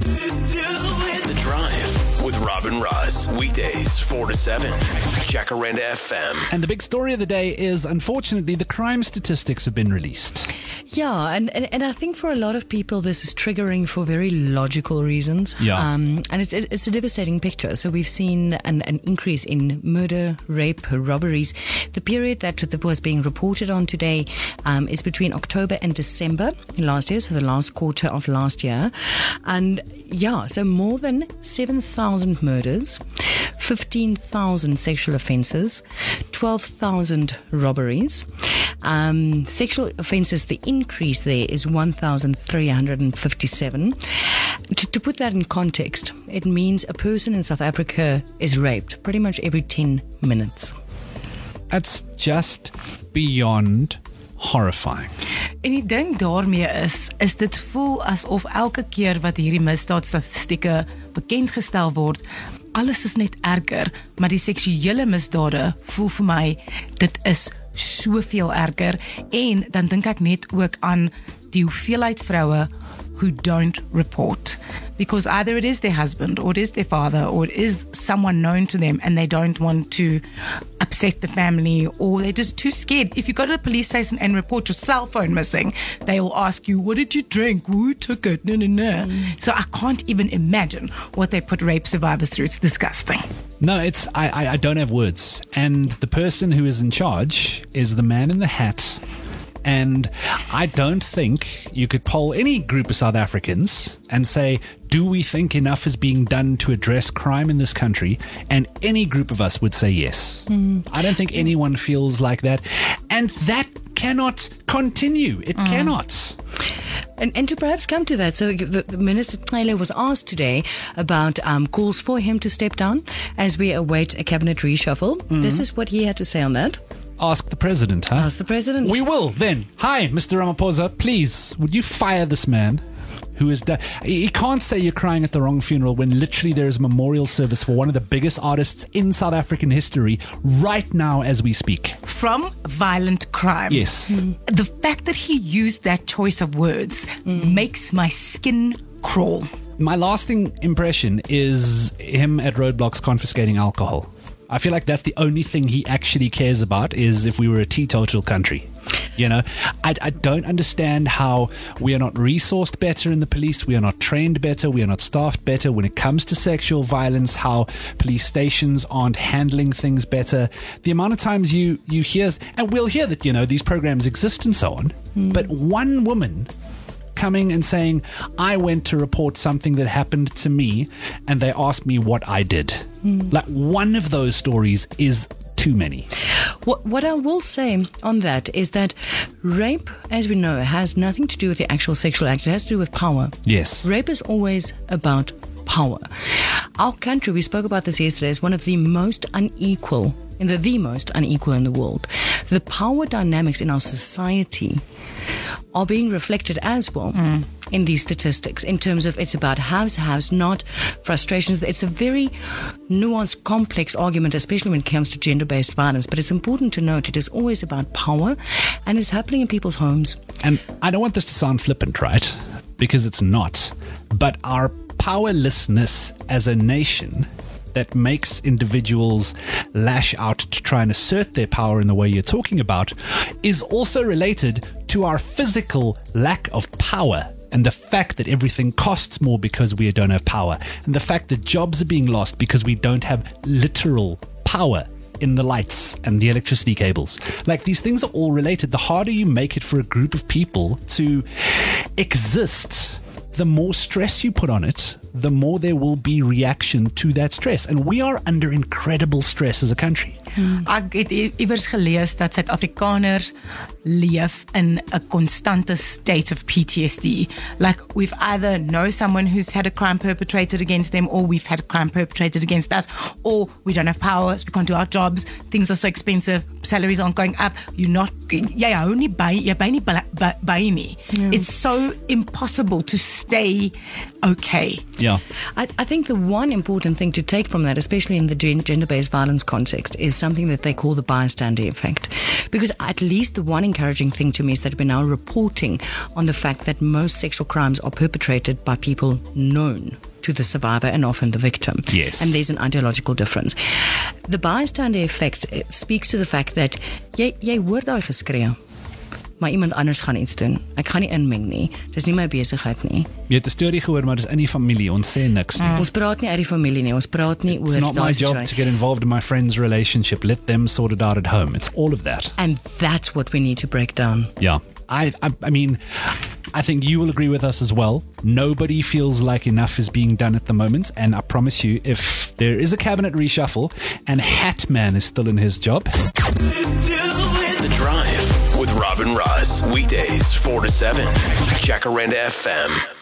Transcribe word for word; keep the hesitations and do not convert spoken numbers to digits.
The Drive with Robin Ross. Weekdays, four to seven. Jacaranda F M. And the big story of the day is, unfortunately, the crime statistics have been released. Yeah, and, and, and I think for a lot of people, this is triggering for very logical reasons. Yeah. Um, and it's, it's a devastating picture. So we've seen an, an increase in murder, rape, robberies. The period that was being reported on today um, is between October and December last year, so the last quarter of last year. And yeah, so more than seven thousand murders, fifteen thousand sexual offences, twelve thousand robberies. Um, sexual offences, the increase there is one thousand three hundred fifty-seven. To, to put that in context, it means a person in South Africa is raped pretty much every ten minutes. That's just beyond horrifying. En die ding daarmee is, is dit voel asof elke keer wat hierdie misdaadstatistieke bekendgestel word, alles is net erger, maar die seksuele misdade voel vir my, dit is soveel erger. En dan dink ek net ook aan die hoeveelheid vroue who don't report, because either it is their husband or it is their father or it is someone known to them and they don't want to upset the family, or they're just too scared. If you go to the police station and report your cell phone missing, they will ask you, what did you drink? Who took it? No, no, no. Mm. So I can't even imagine what they put rape survivors through. It's disgusting. No, it's I, I, I don't have words. And the person who is in charge is the man in the hat. And I don't think you could poll any group of South Africans and say, do we think enough is being done to address crime in this country? And any group of us would say yes. Mm. I don't think anyone feels like that. And that cannot continue. It mm. cannot. And, and to perhaps come to that, so the, the Minister Taylor was asked today about um, calls for him to step down as we await a cabinet reshuffle. Mm. This is what he had to say on that. Ask the president, huh? Ask the president. We will, then. Hi, Mister Ramaphosa, please, would you fire this man who is... Da- he can't say you're crying at the wrong funeral when literally there is a memorial service for one of the biggest artists in South African history right now as we speak. From violent crime. Yes. Mm. The fact that he used that choice of words mm. makes my skin crawl. My lasting impression is him at roadblocks confiscating alcohol. I feel like that's the only thing he actually cares about, is if we were a teetotal country. You know, I, I don't understand how we are not resourced better in the police, we are not trained better, we are not staffed better when it comes to sexual violence, how police stations aren't handling things better. The amount of times you, you hear, and we'll hear that, you know, these programs exist and so on, mm. but one woman coming and saying, I went to report something that happened to me and they asked me what I did. Mm. Like, one of those stories is too many. What, what I will say on that is that rape, as we know, has nothing to do with the actual sexual act. It has to do with power. Yes. Rape is always about power. Our country, we spoke about this yesterday, is one of the most unequal, in the, the most unequal in the world. The power dynamics in our society are being reflected as well mm. in these statistics, in terms of it's about haves, haves not, frustrations. It's a very nuanced, complex argument, especially when it comes to gender-based violence. But it's important to note it is always about power, and it's happening in people's homes. And I don't want this to sound flippant, right? Because it's not. But our powerlessness as a nation that makes individuals lash out to try and assert their power in the way you're talking about is also related to our physical lack of power, and the fact that everything costs more because we don't have power, and the fact that jobs are being lost because we don't have literal power in the lights and the electricity cables. Like, these things are all related. The harder you make it for a group of people to exist, the more stress you put on it, the more there will be reaction to that stress. And we are under incredible stress as a country. Hmm. Ek het iewers gelees dat Suid-Afrikaners leef in a constante state of P T S D. Like, we've either know someone who's had a crime perpetrated against them, or we've had a crime perpetrated against us, or we don't have powers, we can't do our jobs, things are so expensive, salaries aren't going up, you're not, yeah, yeah, only buy, yeah, buy any, buy, buy any. Yeah. It's so impossible to stay okay. Yeah. I, I think the one important thing to take from that, especially in the gen- gender-based violence context, is something that they call the bystander effect. Because at least the one encouraging thing to me is that we're now reporting on the fact that most sexual crimes are perpetrated by people known to the survivor and often the victim. Yes. And there's an ideological difference. The bystander effect speaks to the fact that jy, jy hoor daai geskree, maar iemand anders gaan iets doen. Ek gaan nie inmeng nie. Dis nie my besigheid nie. Jy het 'n storie gehoor, maar dis in die familie. Ons sê niks nie. Mm. Ons praat nie uit die familie nie. Ons praat nie It's oor not my job to get involved in my friend's relationship. Let them sort it out at home. It's all of that. And that's what we need to break down. Yeah. I, I, I mean, I think you will agree with us as well. Nobody feels like enough is being done at the moment. And I promise you, if there is a cabinet reshuffle and Hatman is still in his job. The Drive with Robin Ross. Weekdays, four to seven. Jacaranda F M.